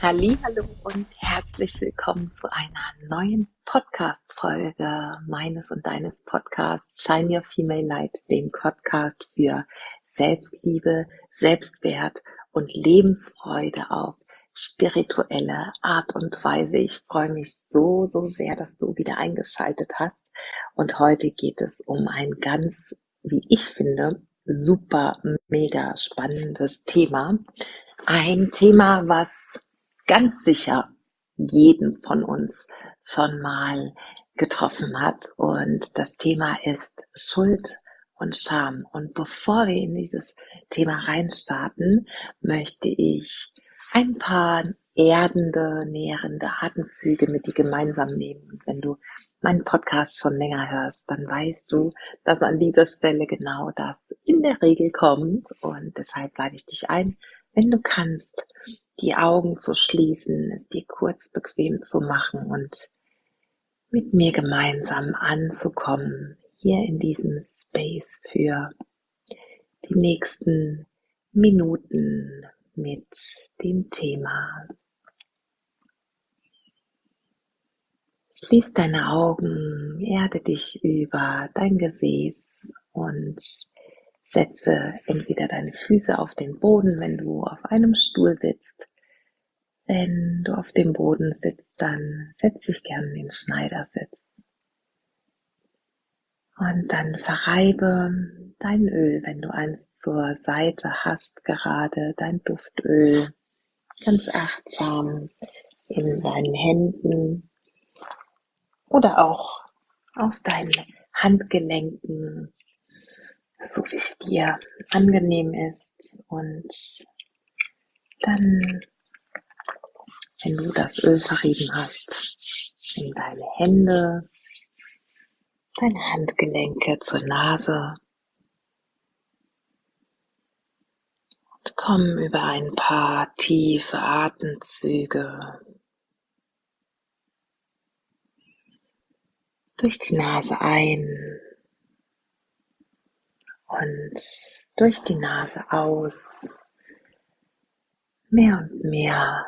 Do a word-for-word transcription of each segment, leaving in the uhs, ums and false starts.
Hallihallo und herzlich willkommen zu einer neuen Podcast-Folge meines und deines Podcasts Shine Your Female Light, dem Podcast für Selbstliebe, Selbstwert und Lebensfreude auf spirituelle Art und Weise. Ich freue mich so, so sehr, dass du wieder eingeschaltet hast. Und heute geht es um ein ganz, wie ich finde, super, mega spannendes Thema. Ein Thema, was ganz sicher jeden von uns schon mal getroffen hat. Und das Thema ist Schuld und Scham. Und bevor wir in dieses Thema reinstarten, möchte ich ein paar erdende, nährende Atemzüge mit dir gemeinsam nehmen. Und wenn du meinen Podcast schon länger hörst, dann weißt du, dass an dieser Stelle genau das in der Regel kommt. Und deshalb lade ich dich ein, wenn du kannst, die Augen zu schließen, es dir kurz bequem zu machen und mit mir gemeinsam anzukommen, hier in diesem Space für die nächsten Minuten mit dem Thema. Schließ deine Augen, erde dich über dein Gesäß und setze entweder deine Füße auf den Boden, wenn du auf einem Stuhl sitzt. Wenn du auf dem Boden sitzt, dann setz dich gerne in den Schneidersitz. Und dann verreibe dein Öl, wenn du eins zur Seite hast, gerade dein Duftöl, ganz achtsam in deinen Händen oder auch auf deinen Handgelenken, so wie es dir angenehm ist. Und dann, wenn du das Öl verrieben hast, in deine Hände, deine Handgelenke zur Nase und komm über ein paar tiefe Atemzüge durch die Nase ein und durch die Nase aus, mehr und mehr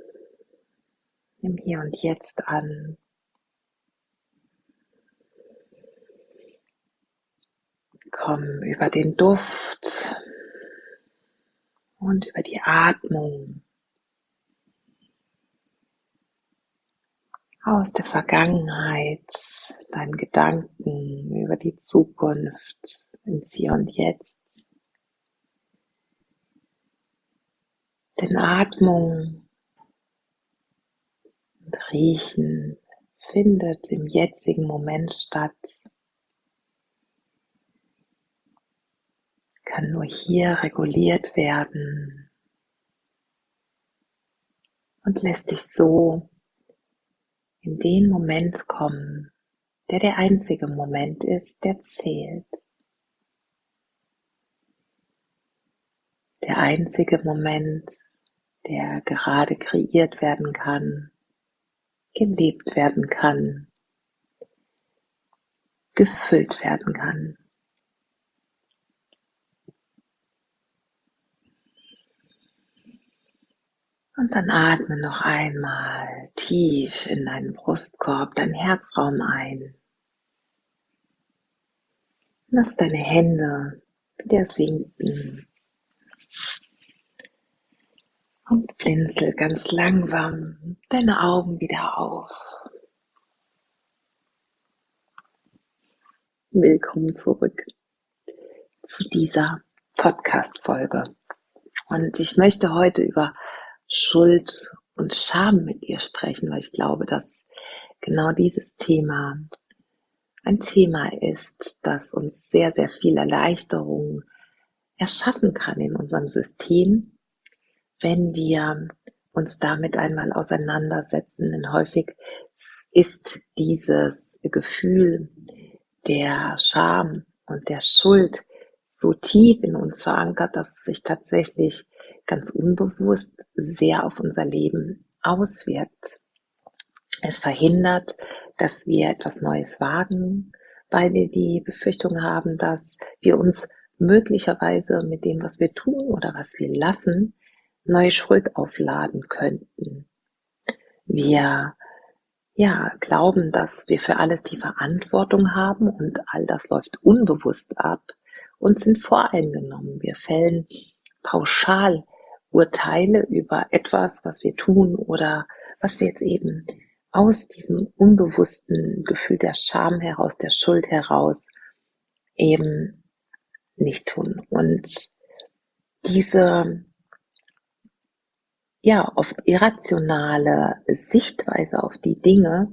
im Hier und Jetzt an. Komm über den Duft und über die Atmung aus der Vergangenheit, deinen Gedanken über die Zukunft ins Hier und Jetzt. Denn Atmung und Riechen findet im jetzigen Moment statt, kann nur hier reguliert werden und lässt dich so in den Moment kommen, der der einzige Moment ist, der zählt. Der einzige Moment, der gerade kreiert werden kann, gelebt werden kann, gefüllt werden kann. Und dann atme noch einmal tief in deinen Brustkorb, deinen Herzraum ein. Lass deine Hände wieder sinken und blinzel ganz langsam deine Augen wieder auf. Willkommen zurück zu dieser Podcast-Folge. Und ich möchte heute über Schuld und Scham mit dir sprechen, weil ich glaube, dass genau dieses Thema ein Thema ist, das uns sehr, sehr viel Erleichterung erschaffen kann in unserem System, wenn wir uns damit einmal auseinandersetzen. Denn häufig ist dieses Gefühl der Scham und der Schuld so tief in uns verankert, dass es sich tatsächlich ganz unbewusst sehr auf unser Leben auswirkt. Es verhindert, dass wir etwas Neues wagen, weil wir die Befürchtung haben, dass wir uns möglicherweise mit dem, was wir tun oder was wir lassen, neue Schuld aufladen könnten. Wir ja, glauben, dass wir für alles die Verantwortung haben und all das läuft unbewusst ab und sind voreingenommen. Wir fällen pauschal Urteile über etwas, was wir tun oder was wir jetzt eben aus diesem unbewussten Gefühl der Scham heraus, der Schuld heraus eben nicht tun. Und diese ja oft irrationale Sichtweise auf die Dinge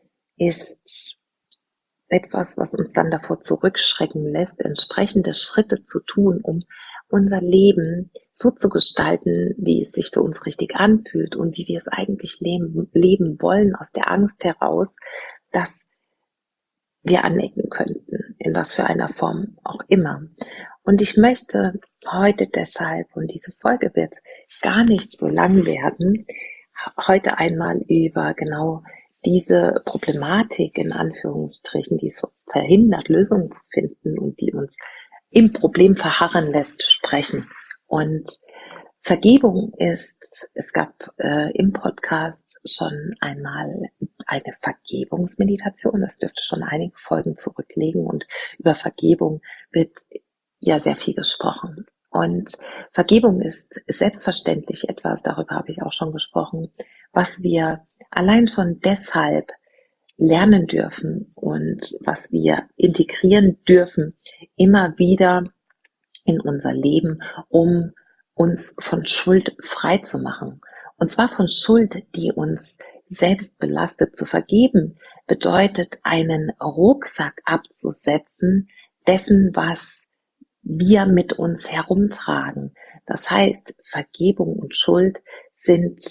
ist etwas, was uns dann davor zurückschrecken lässt, entsprechende Schritte zu tun, um unser Leben so zu gestalten, wie es sich für uns richtig anfühlt und wie wir es eigentlich leben, leben wollen, aus der Angst heraus, dass wir anecken könnten, in was für einer Form auch immer. Und ich möchte heute deshalb, und diese Folge wird gar nicht so lang werden, heute einmal über genau diese Problematik in Anführungsstrichen, die es verhindert, Lösungen zu finden und die uns im Problem verharren lässt, sprechen. Und Vergebung ist, es gab äh, im Podcast schon einmal eine Vergebungsmeditation, das dürfte schon einige Folgen zurücklegen und über Vergebung wird ja sehr viel gesprochen. Und Vergebung ist selbstverständlich etwas, darüber habe ich auch schon gesprochen, was wir allein schon deshalb lernen dürfen und was wir integrieren dürfen, immer wieder in unser Leben, um uns von Schuld frei zu machen. Und zwar von Schuld, die uns selbst belastet. Zu vergeben bedeutet, einen Rucksack abzusetzen, dessen, was wir mit uns herumtragen. Das heißt, Vergebung und Schuld sind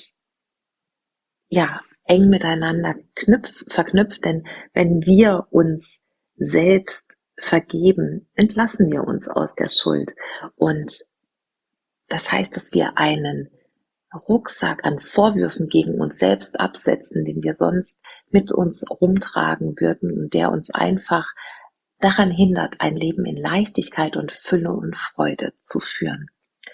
ja eng miteinander knüpf, verknüpft, denn wenn wir uns selbst vergeben, entlassen wir uns aus der Schuld. Und das heißt, dass wir einen Rucksack an Vorwürfen gegen uns selbst absetzen, den wir sonst mit uns rumtragen würden und der uns einfach daran hindert, ein Leben in Leichtigkeit und Fülle und Freude zu führen.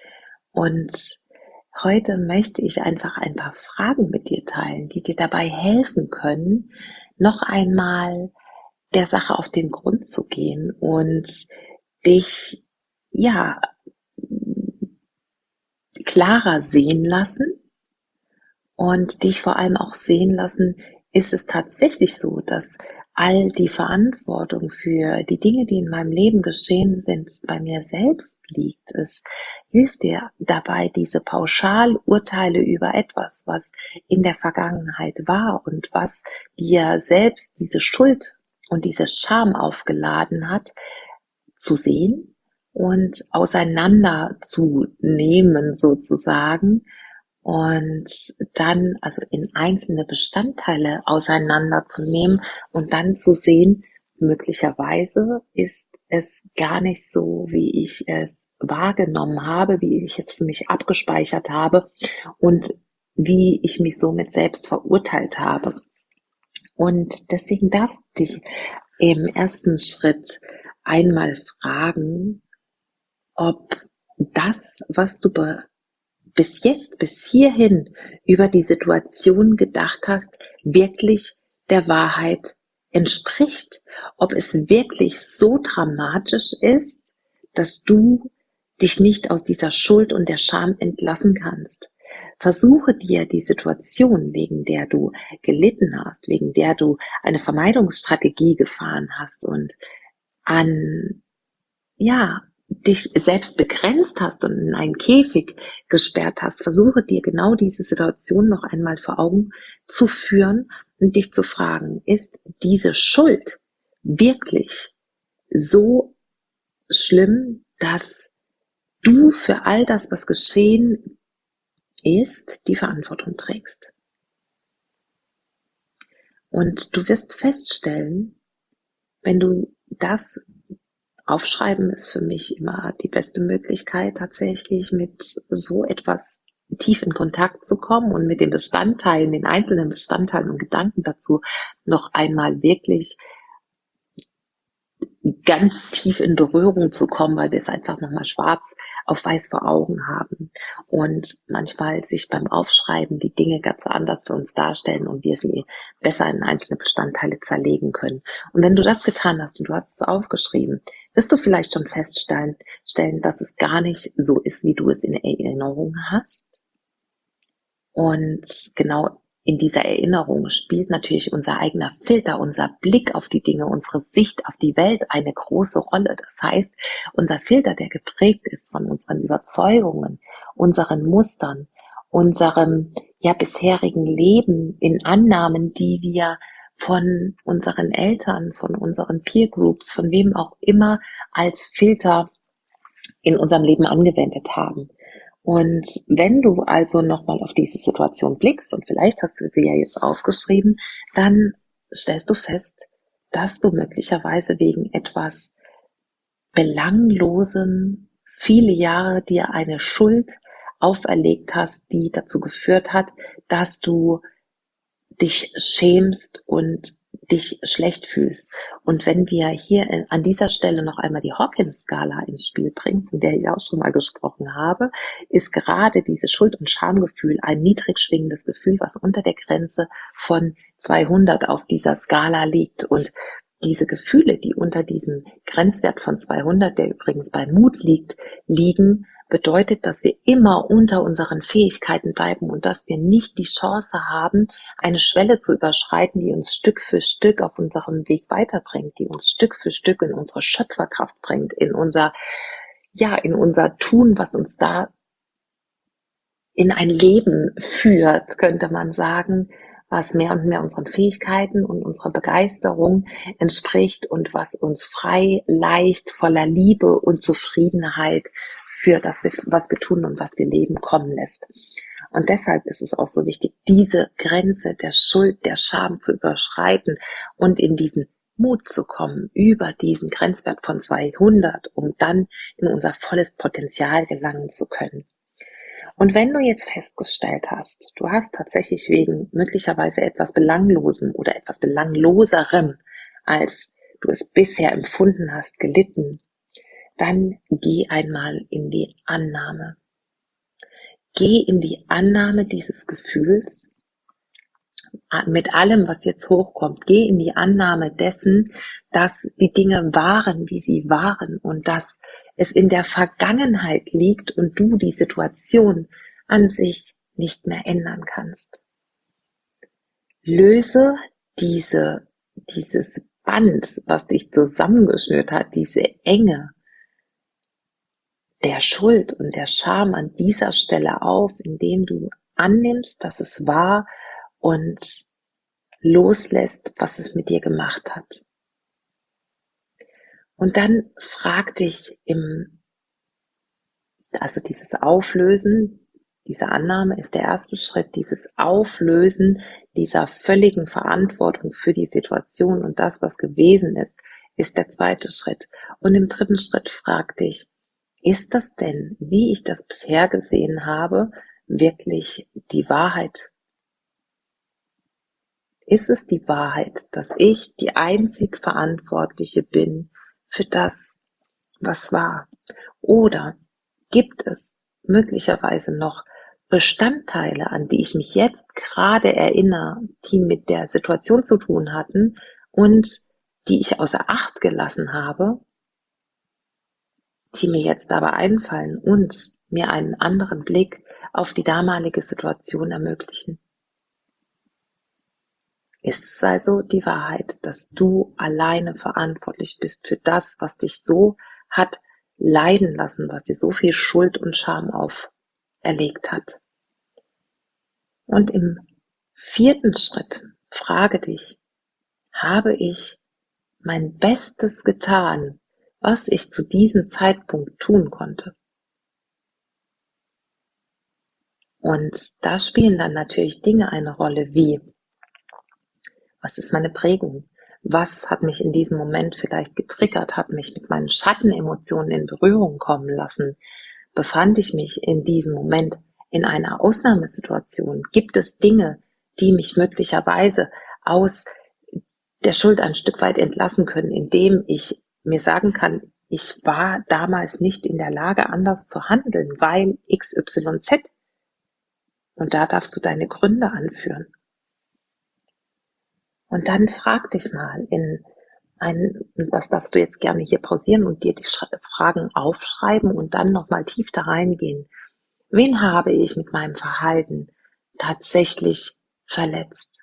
Und heute möchte ich einfach ein paar Fragen mit dir teilen, die dir dabei helfen können, noch einmal der Sache auf den Grund zu gehen und dich, ja, klarer sehen lassen und dich vor allem auch sehen lassen, ist es tatsächlich so, dass all die Verantwortung für die Dinge, die in meinem Leben geschehen sind, bei mir selbst liegt. Es hilft dir dabei, diese Pauschalurteile über etwas, was in der Vergangenheit war und was dir selbst diese Schuld und diese Scham aufgeladen hat, zu sehen und auseinanderzunehmen sozusagen und dann also in einzelne Bestandteile auseinanderzunehmen und dann zu sehen, möglicherweise ist es gar nicht so, wie ich es wahrgenommen habe, wie ich es für mich abgespeichert habe und wie ich mich somit selbst verurteilt habe. Und deswegen darfst du dich im ersten Schritt einmal fragen, ob das, was du be- bis jetzt, bis hierhin über die Situation gedacht hast, wirklich der Wahrheit entspricht. Ob es wirklich so dramatisch ist, dass du dich nicht aus dieser Schuld und der Scham entlassen kannst. Versuche dir die Situation, wegen der du gelitten hast, wegen der du eine Vermeidungsstrategie gefahren hast und an, ja, dich selbst begrenzt hast und in einen Käfig gesperrt hast, versuche dir genau diese Situation noch einmal vor Augen zu führen und dich zu fragen, ist diese Schuld wirklich so schlimm, dass du für all das, was geschehen ist, die Verantwortung trägst? Und du wirst feststellen, wenn du das Aufschreiben ist für mich immer die beste Möglichkeit, tatsächlich mit so etwas tief in Kontakt zu kommen und mit den Bestandteilen, den einzelnen Bestandteilen und Gedanken dazu noch einmal wirklich ganz tief in Berührung zu kommen, weil wir es einfach nochmal schwarz auf weiß vor Augen haben und manchmal sich beim Aufschreiben die Dinge ganz anders für uns darstellen und wir sie besser in einzelne Bestandteile zerlegen können. Und wenn du das getan hast und du hast es aufgeschrieben, wirst du vielleicht schon feststellen, stellen, dass es gar nicht so ist, wie du es in Erinnerung hast. Und genau in dieser Erinnerung spielt natürlich unser eigener Filter, unser Blick auf die Dinge, unsere Sicht auf die Welt eine große Rolle. Das heißt, unser Filter, der geprägt ist von unseren Überzeugungen, unseren Mustern, unserem ja bisherigen Leben in Annahmen, die wir von unseren Eltern, von unseren Peer Groups, von wem auch immer als Filter in unserem Leben angewendet haben. Und wenn du also nochmal auf diese Situation blickst, und vielleicht hast du sie ja jetzt aufgeschrieben, dann stellst du fest, dass du möglicherweise wegen etwas Belanglosem viele Jahre dir eine Schuld auferlegt hast, die dazu geführt hat, dass du dich schämst und dich schlecht fühlst. Und wenn wir hier an dieser Stelle noch einmal die Hawkins-Skala ins Spiel bringen, von der ich auch schon mal gesprochen habe, ist gerade dieses Schuld- und Schamgefühl ein niedrig schwingendes Gefühl, was unter der Grenze von zweihundert auf dieser Skala liegt. Und diese Gefühle, die unter diesem Grenzwert von zweihundert, der übrigens bei Mut liegt, liegen, bedeutet, dass wir immer unter unseren Fähigkeiten bleiben und dass wir nicht die Chance haben, eine Schwelle zu überschreiten, die uns Stück für Stück auf unserem Weg weiterbringt, die uns Stück für Stück in unsere Schöpferkraft bringt, in unser, ja, in unser Tun, was uns da in ein Leben führt, könnte man sagen, was mehr und mehr unseren Fähigkeiten und unserer Begeisterung entspricht und was uns frei, leicht, voller Liebe und Zufriedenheit für das, was wir tun und was wir leben, kommen lässt. Und deshalb ist es auch so wichtig, diese Grenze der Schuld, der Scham zu überschreiten und in diesen Mut zu kommen über diesen Grenzwert von zweihundert, um dann in unser volles Potenzial gelangen zu können. Und wenn du jetzt festgestellt hast, du hast tatsächlich wegen möglicherweise etwas Belanglosem oder etwas Belangloserem, als du es bisher empfunden hast, gelitten, dann geh einmal in die Annahme. Geh in die Annahme dieses Gefühls mit allem, was jetzt hochkommt. Geh in die Annahme dessen, dass die Dinge waren, wie sie waren und dass es in der Vergangenheit liegt und du die Situation an sich nicht mehr ändern kannst. Löse diese, dieses Band, was dich zusammengeschnürt hat, diese Enge der Schuld und der Scham an dieser Stelle auf, indem du annimmst, dass es war und loslässt, was es mit dir gemacht hat. Und dann frag dich im, also dieses Auflösen, diese Annahme ist der erste Schritt, dieses Auflösen dieser völligen Verantwortung für die Situation und das, was gewesen ist, ist der zweite Schritt. Und im dritten Schritt frag dich, ist das denn, wie ich das bisher gesehen habe, wirklich die Wahrheit? Ist es die Wahrheit, dass ich die einzig Verantwortliche bin für das, was war? Oder gibt es möglicherweise noch Bestandteile, an die ich mich jetzt gerade erinnere, die mit der Situation zu tun hatten und die ich außer Acht gelassen habe, die mir jetzt aber einfallen und mir einen anderen Blick auf die damalige Situation ermöglichen? Ist es also die Wahrheit, dass du alleine verantwortlich bist für das, was dich so hat leiden lassen, was dir so viel Schuld und Scham auferlegt hat? Und im vierten Schritt frage dich, habe ich mein Bestes getan, was ich zu diesem Zeitpunkt tun konnte? Und da spielen dann natürlich Dinge eine Rolle wie, was ist meine Prägung? Was hat mich in diesem Moment vielleicht getriggert, hat mich mit meinen Schattenemotionen in Berührung kommen lassen? Befand ich mich in diesem Moment in einer Ausnahmesituation? Gibt es Dinge, die mich möglicherweise aus der Schuld ein Stück weit entlassen können, indem ich mir sagen kann, ich war damals nicht in der Lage, anders zu handeln, weil X Y Z. Und da darfst du deine Gründe anführen. Und dann frag dich mal in ein, das darfst du jetzt gerne hier pausieren und dir die Fragen aufschreiben und dann nochmal tief da reingehen. Wen habe ich mit meinem Verhalten tatsächlich verletzt?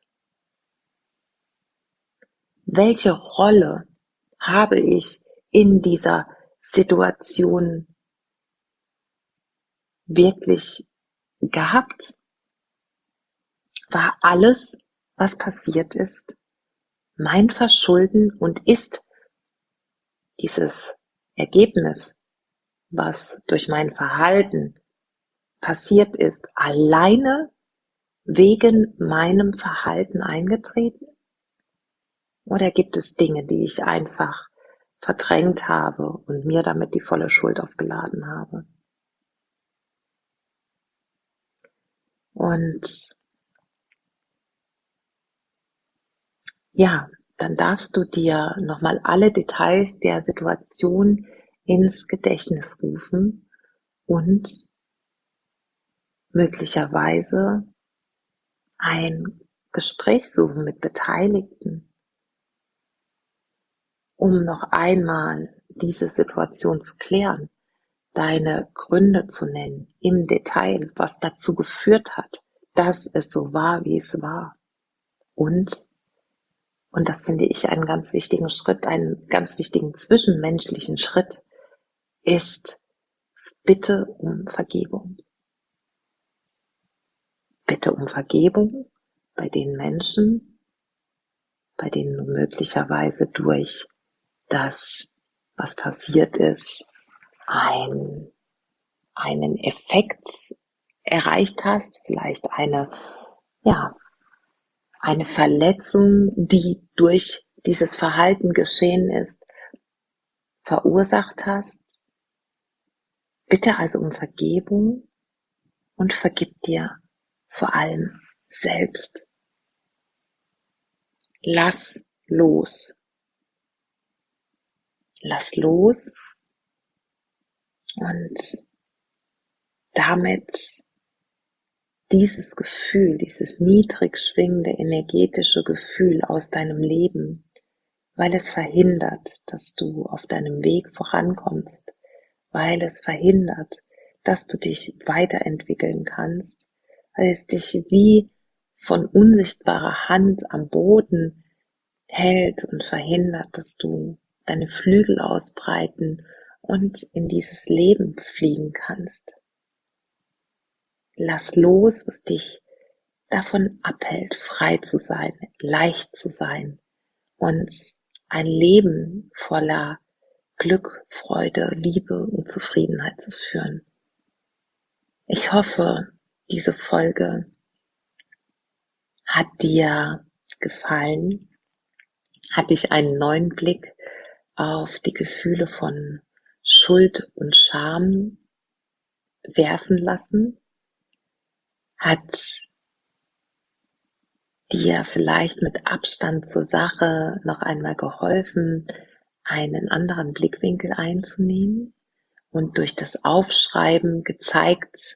Welche Rolle habe ich in dieser Situation wirklich gehabt? War alles, was passiert ist, mein Verschulden und ist dieses Ergebnis, was durch mein Verhalten passiert ist, alleine wegen meinem Verhalten eingetreten? Oder gibt es Dinge, die ich einfach verdrängt habe und mir damit die volle Schuld aufgeladen habe? Und ja, dann darfst du dir nochmal alle Details der Situation ins Gedächtnis rufen und möglicherweise ein Gespräch suchen mit Beteiligten, um noch einmal diese Situation zu klären, deine Gründe zu nennen, im Detail, was dazu geführt hat, dass es so war, wie es war. Und, und das finde ich einen ganz wichtigen Schritt, einen ganz wichtigen zwischenmenschlichen Schritt, ist Bitte um Vergebung. Bitte um Vergebung bei den Menschen, bei denen du möglicherweise durch das, was passiert ist, ein, einen Effekt erreicht hast, vielleicht eine, ja, eine Verletzung, die durch dieses Verhalten geschehen ist, verursacht hast. Bitte also um Vergebung und vergib dir vor allem selbst. Lass los. Lass los und damit dieses Gefühl, dieses niedrig schwingende energetische Gefühl aus deinem Leben, weil es verhindert, dass du auf deinem Weg vorankommst, weil es verhindert, dass du dich weiterentwickeln kannst, weil es dich wie von unsichtbarer Hand am Boden hält und verhindert, dass du deine Flügel ausbreiten und in dieses Leben fliegen kannst. Lass los, was dich davon abhält, frei zu sein, leicht zu sein und ein Leben voller Glück, Freude, Liebe und Zufriedenheit zu führen. Ich hoffe, diese Folge hat dir gefallen, hat dich einen neuen Blick auf die Gefühle von Schuld und Scham werfen lassen, hat dir vielleicht mit Abstand zur Sache noch einmal geholfen, einen anderen Blickwinkel einzunehmen und durch das Aufschreiben gezeigt,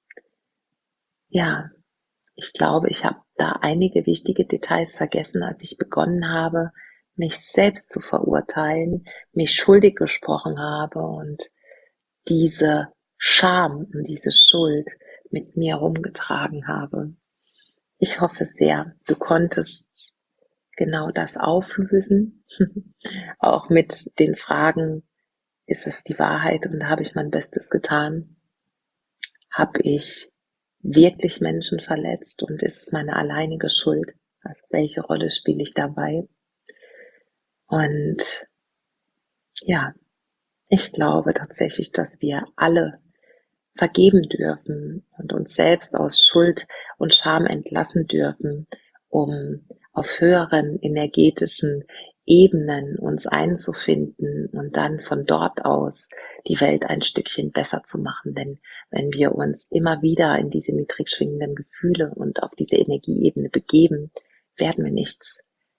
ja, ich glaube, ich habe da einige wichtige Details vergessen, als ich begonnen habe, mich selbst zu verurteilen, mich schuldig gesprochen habe und diese Scham und diese Schuld mit mir rumgetragen habe. Ich hoffe sehr, du konntest genau das auflösen, auch mit den Fragen, ist es die Wahrheit und habe ich mein Bestes getan? Habe ich wirklich Menschen verletzt und ist es meine alleinige Schuld? Also welche Rolle spiele ich dabei? Und ja, ich glaube tatsächlich, dass wir alle vergeben dürfen und uns selbst aus Schuld und Scham entlassen dürfen, um auf höheren energetischen Ebenen uns einzufinden und dann von dort aus die Welt ein Stückchen besser zu machen. Denn wenn wir uns immer wieder in diese niedrig schwingenden Gefühle und auf diese Energieebene begeben, werden wir nichts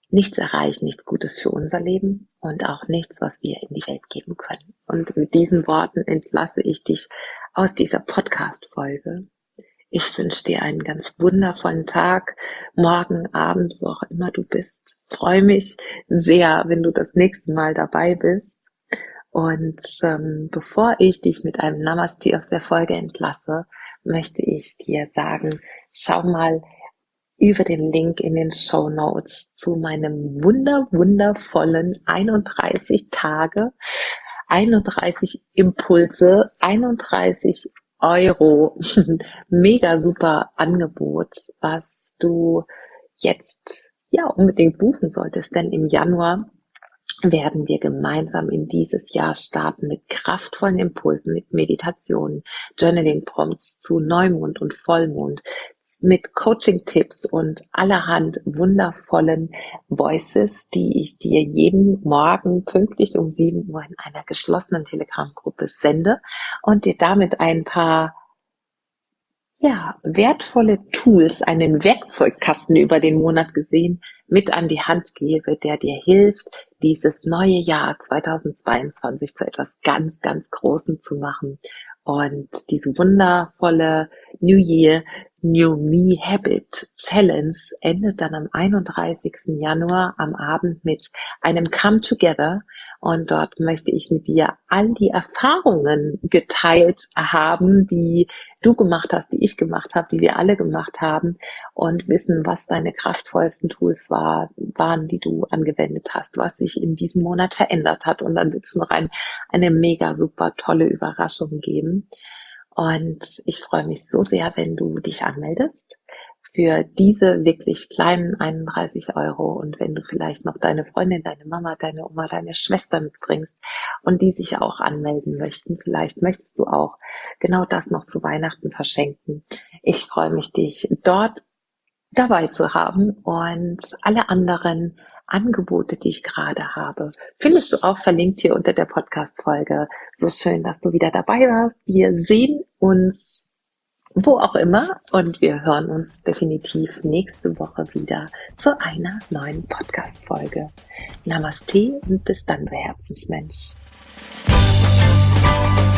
nichts erreichen, nichts Gutes für unser Leben und auch nichts, was wir in die Welt geben können. Und mit diesen Worten entlasse ich dich aus dieser Podcast-Folge. Ich wünsche dir einen ganz wundervollen Tag, morgen, Abend, wo auch immer du bist. Freue mich sehr, wenn du das nächste Mal dabei bist. Und ähm, bevor ich dich mit einem Namaste aus der Folge entlasse, möchte ich dir sagen, schau mal über den Link in den Shownotes zu meinem wunder wundervollen einunddreißig Tage, einunddreißig Impulse, einunddreißig Euro, mega super Angebot, was du jetzt ja unbedingt buchen solltest, denn im Januar werden wir gemeinsam in dieses Jahr starten mit kraftvollen Impulsen, mit Meditationen, Journaling-Prompts zu Neumond und Vollmond, mit Coaching-Tipps und allerhand wundervollen Voices, die ich dir jeden Morgen pünktlich um sieben Uhr in einer geschlossenen Telegram-Gruppe sende und dir damit ein paar ja, wertvolle Tools, einen Werkzeugkasten über den Monat gesehen, mit an die Hand gebe, der dir hilft, dieses neue Jahr zweitausendzweiundzwanzig zu etwas ganz, ganz Großem zu machen. Und diese wundervolle New Year, New Me Habit Challenge endet dann am einunddreißigsten Januar am Abend mit einem Come Together. Und dort möchte ich mit dir all die Erfahrungen geteilt haben, die du gemacht hast, die ich gemacht habe, die wir alle gemacht haben und wissen, was deine kraftvollsten Tools war, waren, die du angewendet hast, was sich in diesem Monat verändert hat. Und dann wird es noch ein, eine mega super tolle Überraschung geben. Und ich freue mich so sehr, wenn du dich anmeldest für diese wirklich kleinen einunddreißig Euro und wenn du vielleicht noch deine Freundin, deine Mama, deine Oma, deine Schwester mitbringst und die sich auch anmelden möchten, vielleicht möchtest du auch genau das noch zu Weihnachten verschenken. Ich freue mich, dich dort dabei zu haben und alle anderen Angebote, die ich gerade habe, findest du auch verlinkt hier unter der Podcast-Folge. So schön, dass du wieder dabei warst. Wir sehen uns wo auch immer und wir hören uns definitiv nächste Woche wieder zu einer neuen Podcast-Folge. Namaste und bis dann, du Herzensmensch.